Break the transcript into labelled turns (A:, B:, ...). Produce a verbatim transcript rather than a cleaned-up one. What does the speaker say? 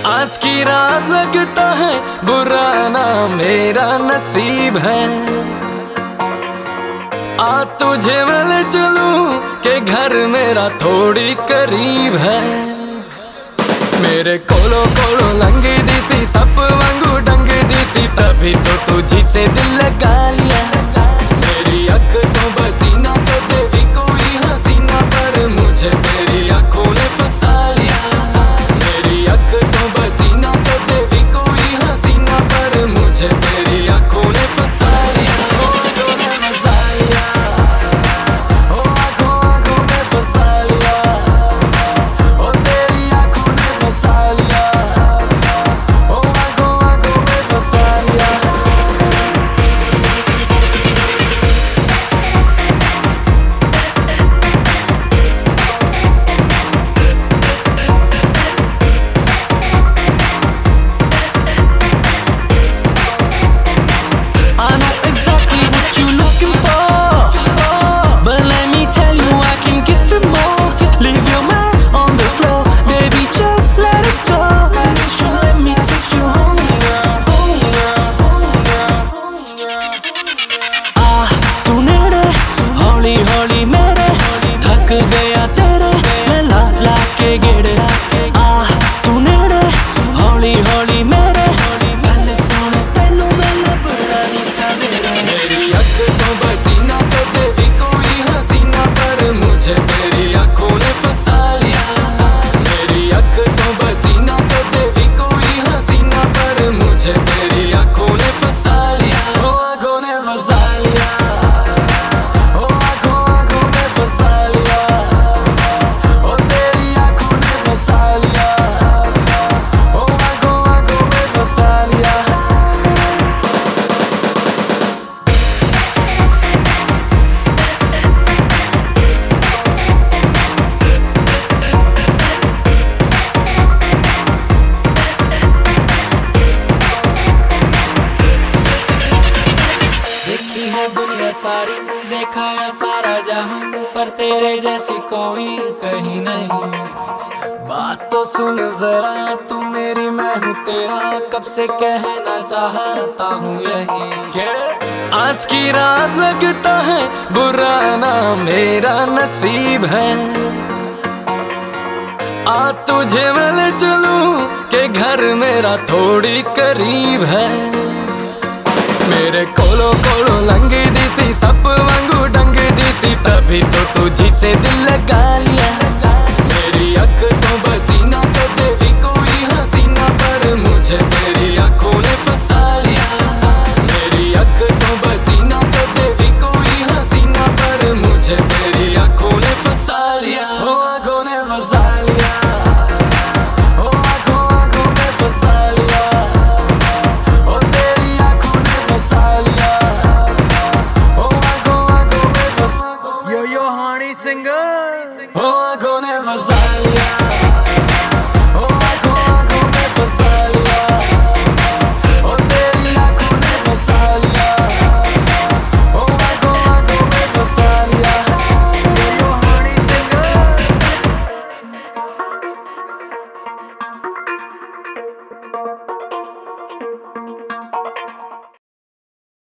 A: आज की रात लगता है बुरा ना मेरा नसीब है। आ तुझे मैं चलूं के घर मेरा थोड़ी करीब है। मेरे कोलो कोलो लंगी दिसी सप वांगू डंग दिसी तभी तो तुझी से दिल लगा लिया। मेरी अख तो बची ना कदे भी कोई हसीना पर मुझे तेरी आंखों ने फंसा लिया। मेरी अख तो बची ना कदे भी कोई हसीना पर मुझे तेरी आंखों ने फंसा लिया। ओ आंखों ने फंसा लिया, ओ आंखों आंखों ने फंसा लिया, ओ तेरी आंखों ने फंसा लिया, ओ आंखों आंखों ने फंसा लिया। हौली मेरे थक गया तेरे मैं ला ला के गेड़े। आ तू नेड़े हौली हौली मेरे गल सुन तेनू मैं बड़ा ही सवेरे। मेरी अख तो बची ना कदे भी कोई हसीना पर मुझे तेरी आंखों ने फंसा लिया। मेरी अख तो बची ना कदे भी कोई हसीना पर मुझे तेरी आंखों ने फंसा लिया। ओ आंखों ने फंसा लिया, दुनिया सारी देखा या सारा जहां पर तेरे जैसी कोई कहीं नहीं। बात तो सुन जरा तू मेरी मैं हूँ तेरा कब से कहना चाहता हूँ यही। आज की रात लगता है बुरा ना मेरा नसीब है। आ तुझे मैं चलूं के घर मेरा थोड़ी करीब है। मेरे कोलो कोलो लंगी दिसी सप वांगू डंग दिसी तभी तो तुझी से दिल लगा लिया। मेरी अख तो बची